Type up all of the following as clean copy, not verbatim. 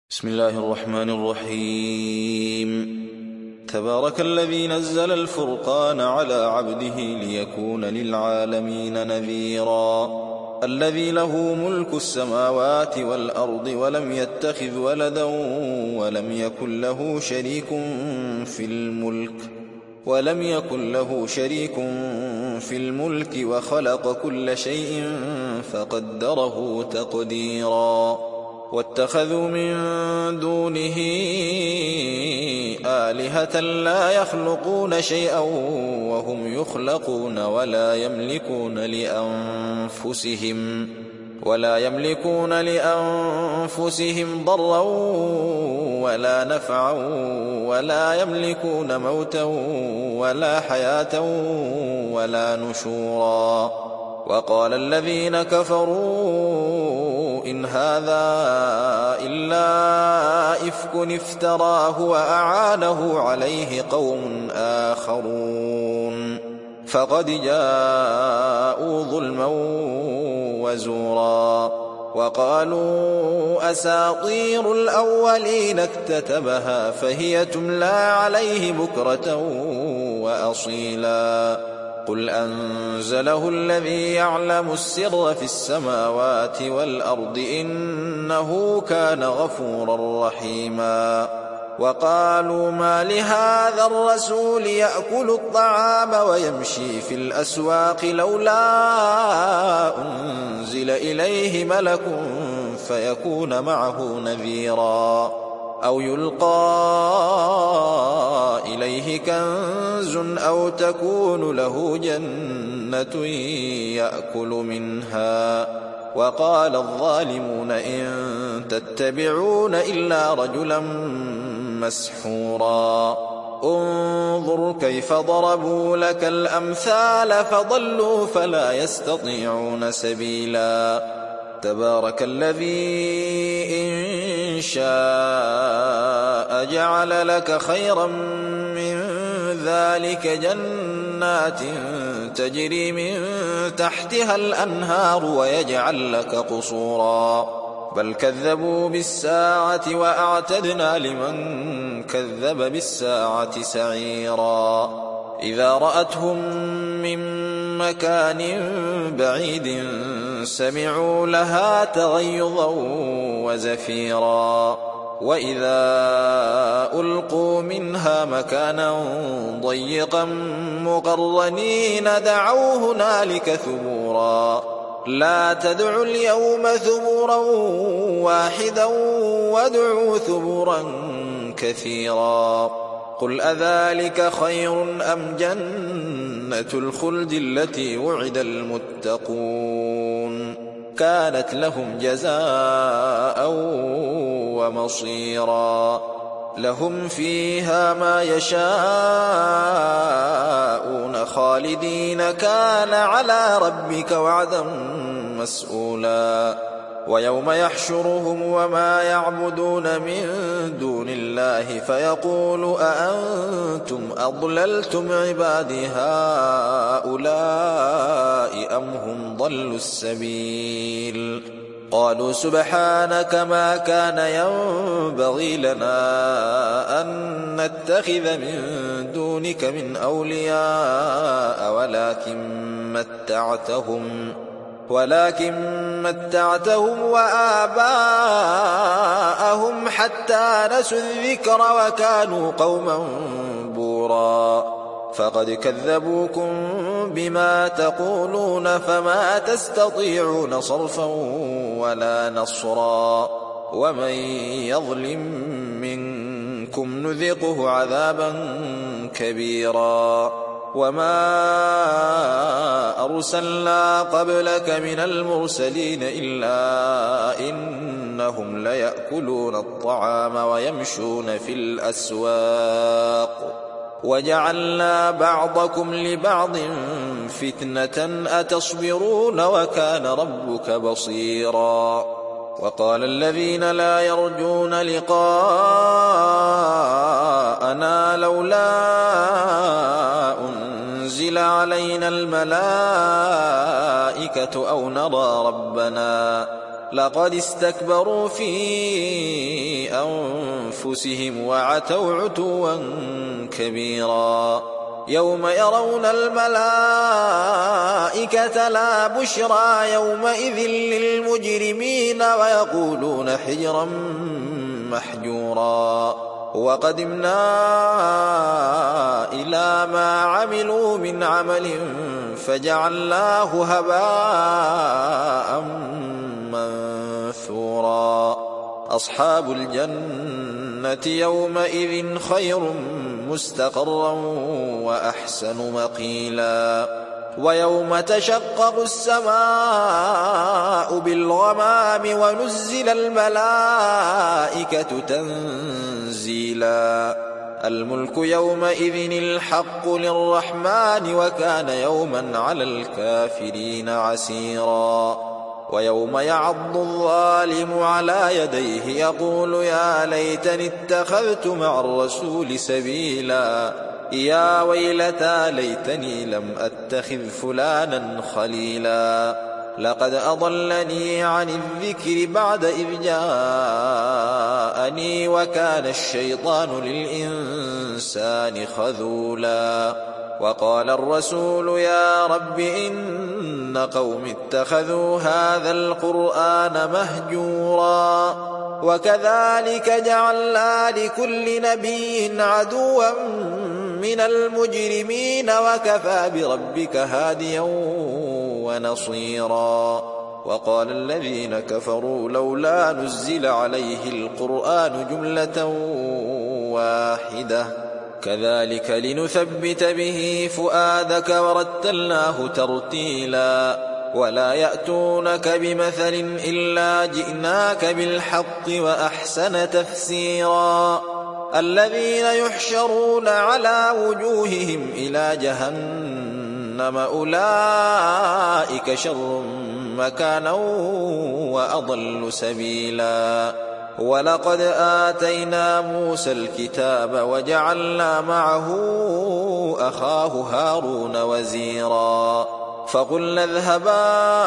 بسم الله الرحمن الرحيم. تبارك الذي نزل الفرقان على عبده ليكون للعالمين نذيرا. الذي له ملك السماوات والأرض ولم يتخذ ولدا ولم يكن له شريك في الملك وخلق كل شيء فقدره تقديرا. واتخذوا من دونه آلهة لا يخلقون شيئا وهم يخلقون ولا يملكون لأنفسهم ضرا ولا نفعا ولا يملكون موتا ولا حياة ولا نشورا. وقال الذين كفروا إن هذا إلا إفك افتراه وأعانه عليه قوم آخرون فقد جاءوا ظلما وزورا. وقالوا أساطير الأولين اكتتبها فهي تملى عليه بكرة وأصيلا. قل أنزله الذي يعلم السر في السماوات والأرض إنه كان غفورا رحيما. وقالوا ما لهذا الرسول يأكل الطعام ويمشي في الأسواق لولا أنزل إليه ملك فيكون معه نذيرا أو يلقى إليه كنز أو تكون له جنة يأكل منها. وقال الظالمون إن تتبعون إلا رجلا مسحورا. انظر كيف ضربوا لك الأمثال فضلوا فلا يستطيعون سبيلا. تبارك الذي إن شاء جعل لك خيرا من ذلك جنات تجري من تحتها الأنهار ويجعل لك قصورا. بل كذبوا بالساعة وأعتدنا لمن كذب بالساعة سعيرا. إذا رأتهم من مكان بعيد سمعوا لها تغيظا وزفيرا. وإذا ألقوا منها مكانا ضيقا مقرنين دعوا هنالك ثبورا. لا تدعوا اليوم ثبورا واحدا وادعوا ثبورا كثيرا. قل أذلك خير أم جنة الخلد التي وعد المتقون كانت لهم جزاء ومصيرا. لهم فيها ما يشاءون خالدين كان على ربك وعدا مسئولا. ويوم يحشرهم وما يعبدون من دون الله فيقول أأنتم أضللتم عبادي هؤلاء أم هم ضلوا السبيل. قالوا سبحانك ما كان ينبغي لنا أن نتخذ من دونك من أولياء ولكن متعتهم وآباءهم حتى نسوا الذكر وكانوا قوما بورا. فقد كذبوكم بما تقولون فما تستطيعون صرفا ولا نصرا. ومن يظلم منكم نذقه عذابا كبيرا. وما أرسلنا قبلك من المرسلين إلا إنهم ليأكلون الطعام ويمشون في الأسواق وجعلنا بعضكم لبعض فتنة أتصبرون وكان ربك بصيرا. وقال الذين لا يرجون لقاءنا لولا أنزل علينا الملائكة أو نرى ربنا لقد استكبروا في أنفسهم وعتوا عتوا كبيرا يوم يرون الملائكة لا بشرى يومئذ للمجرمين ويقولون حجرا محجورا وقدمنا إلى ما عملوا من عمل فجعلناه هباء منثورا أصحاب الجنة يومئذ خير مستقرا وأحسن مقيلا ويوم تشقق السماء بالغمام ونزل الملائكة تنزيلا الملك يومئذ الحق للرحمن وكان يوما على الكافرين عسيرا ويوم يعض الظالم على يديه يقول يا ليتني اتخذت مع الرسول سبيلا يا ويلتى ليتني لم أتخذ فلانا خليلا لقد أضلني عن الذكر بعد إذ جاءني وكان الشيطان للإنسان خذولا وقال الرسول يا رب إن قوم اتخذوا هذا القرآن مهجورا وكذلك جعلنا لكل نبي عدوا من المجرمين وكفى بربك هاديا ونصيرا وقال الذين كفروا لولا نزل عليه القرآن جملة واحدة كذلك لنثبت به فؤادك ورتلناه ترتيلا ولا يأتونك بمثل إلا جئناك بالحق وأحسن تفسيرا الذين يحشرون على وجوههم إلى جهنم أولئك شر مكانا وأضل سبيلا ولقد آتينا موسى الكتاب وجعلنا معه أخاه هارون وزيرا فقلنا اذهبا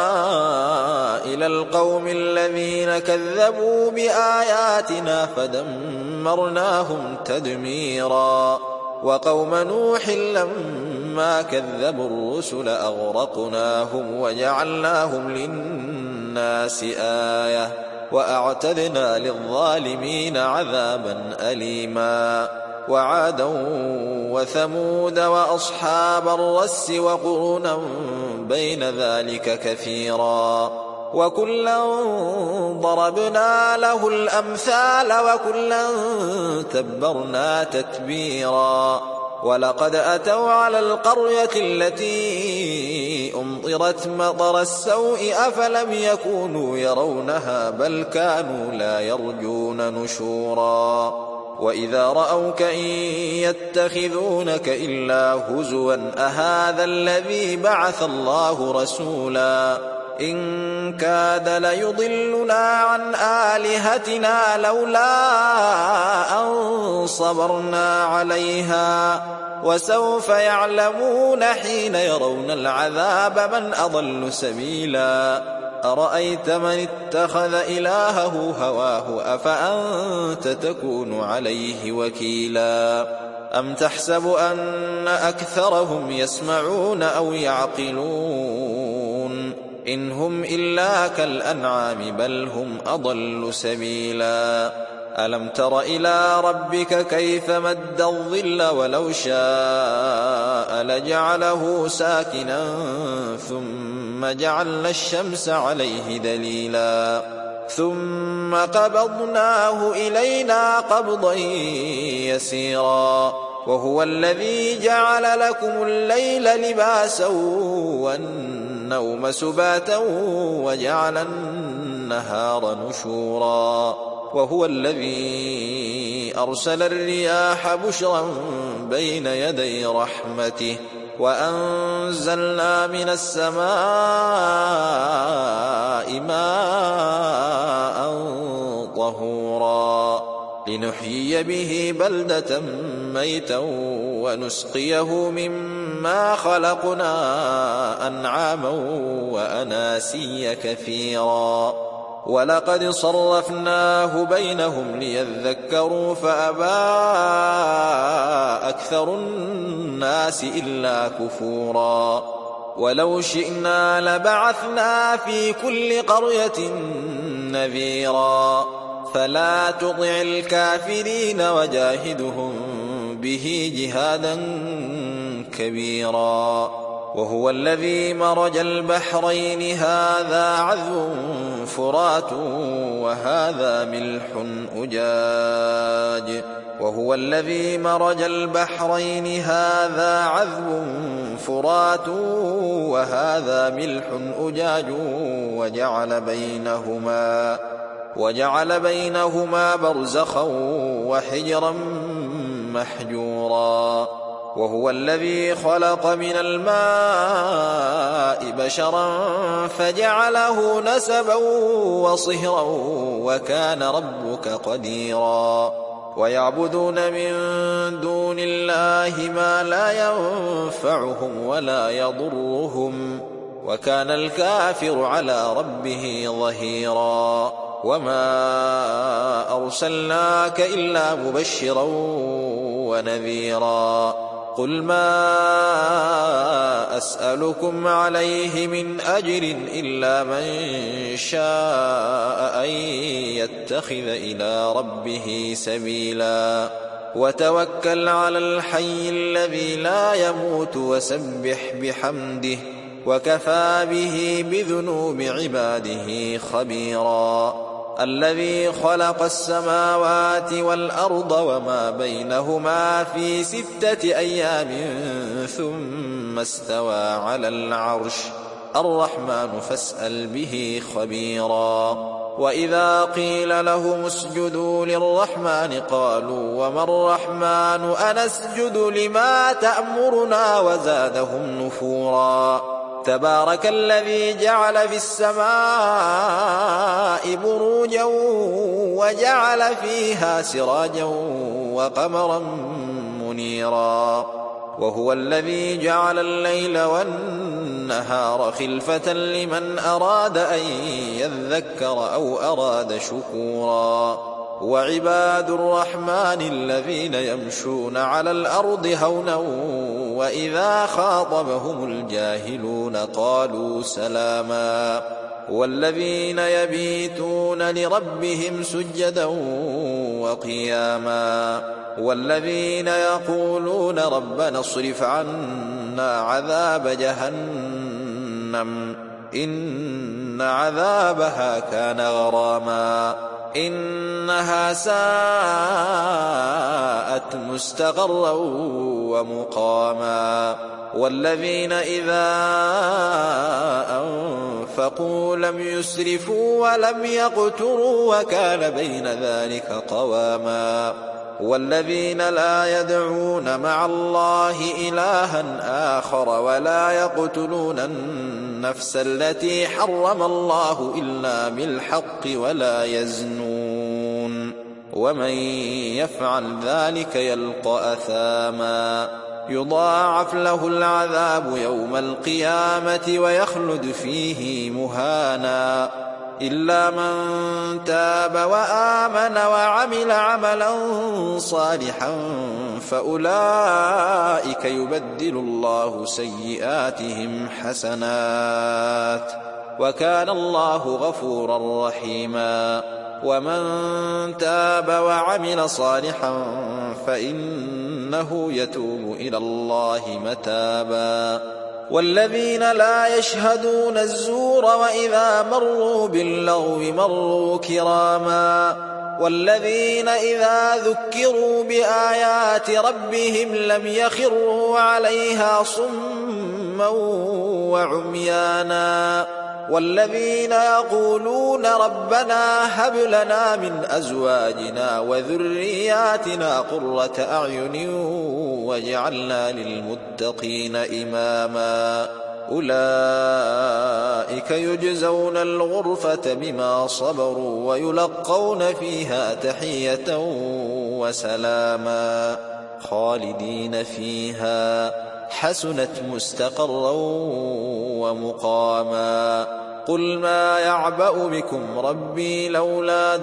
إلى القوم الذين كذبوا بآياتنا فدمرناهم تدميرا وقوم نوح لما كذبوا الرسل أغرقناهم وجعلناهم للناس آية وأعتدنا للظالمين عذابا أليما وعادا وثمود وأصحاب الرس وقرونا بين ذلك كثيرا وكلا ضربنا له الأمثال وكلا تبرنا تتبيرا ولقد أتوا على القرية التي أمطرت مطر السوء أفلم يكونوا يرونها بل كانوا لا يرجون نشورا وإذا رأوك إن يتخذونك إلا هزوا أهذا الذي بعث الله رسولا إن كاد ليضلنا عن آلهتنا لولا أن صبرنا عليها وسوف يعلمون حين يرون العذاب من أضل سبيلا أرأيت من اتخذ إلهه هواه أفأنت تكون عليه وكيلا أم تحسب أن أكثرهم يسمعون أو يعقلون إن هم إلا كالأنعام بل هم أضل سبيلا ألم تر إلى ربك كيف مد الظل ولو شاء لجعله ساكنا ثم جعلنا الشمس عليه دليلا ثم قبضناه إلينا قبضا يسيرا وهو الذي جعل لكم الليل لباسا والنوم سباتا وجعل النهار نشورا وهو الذي أرسل الرياح بشرا بين يدي رحمته وأنزلنا من السماء ماء طهورا لنحيي به بلدة ميتا ونسقيه مما خلقنا أنعاما وأناسيا كثيرا ولقد صرفناه بينهم ليذكروا فأبى أكثر الناس إلا كفورا ولو شئنا لبعثنا في كل قرية نذيرا فلا تطع الكافرين وجاهدهم به جهادا كبيرا وهو الذي مرج البحرين هذا عذب فرات وهذا ملح أجاج وهو الذي مرج البحرين هذا عذب فرات وهذا ملح أجاج وجعل بينهما برزخا وحجرا محجورا وهو الذي خلق من الماء بشرا فجعله نسبا وصهرا وكان ربك قديرا ويعبدون من دون الله ما لا ينفعهم ولا يضرهم وكان الكافر على ربه ظهيرا وما أرسلناك إلا مبشرا ونذيرا قل ما أسألكم عليه من أجر إلا من شاء أن يتخذ إلى ربه سبيلا وتوكل على الحي الذي لا يموت وسبح بحمده وكفى به بذنوب عباده خبيرا الذي خلق السماوات والأرض وما بينهما في 6 أيام ثم استوى على العرش الرحمن فاسأل به خبيرا وإذا قيل لهم اسجدوا للرحمن قالوا وما الرحمن أنسجد لما تأمرنا وزادهم نفورا تبارك الذي جعل في السماء بروجا وجعل فيها سراجا وقمرا منيرا وهو الذي جعل الليل والنهار خلفة لمن أراد أن يذكر أو أراد شكورا وعباد الرحمن الذين يمشون على الأرض هونا وإذا خاطبهم الجاهلون قالوا سلاما والذين يبيتون لربهم سجدا وقياما والذين يقولون ربنا اصرف عنا عذاب جهنم إن عذابها كان غراما إنها ساءت مستقرا ومقاما والذين إذا أنفقوا لم يسرفوا ولم يقتروا وكان بين ذلك قواما والذين لا يدعون مع الله إلها آخر ولا يقتلون النفس التي حرم الله إلا بالحق ولا يزنون ومن يفعل ذلك يلقى أثاما يضاعف له العذاب يوم القيامة ويخلد فيه مهانا إلا من تاب وآمن وعمل عملا صالحا فأولئك يبدل الله سيئاتهم حسنات وكان الله غفورا رحيما ومن تاب وعمل صالحا فإنه يتوب إلى الله متابا والذين لا يشهدون الزور وإذا مروا باللغو مروا كراما والذين إذا ذكروا بآيات ربهم لم يخروا عليها صما وعميانا والذين يقولون ربنا هب لنا من أزواجنا وذرياتنا قرة أعين واجعلنا للمتقين إماما أولئك يجزون الغرفة بما صبروا ويلقون فيها تحية وسلاما خالدين فيها حسنت مستقرا ومقاما قل ما يعبأ بكم ربي لولا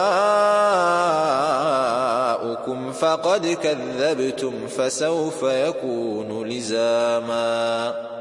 دعاؤكم فقد كذبتم فسوف يكون لزاما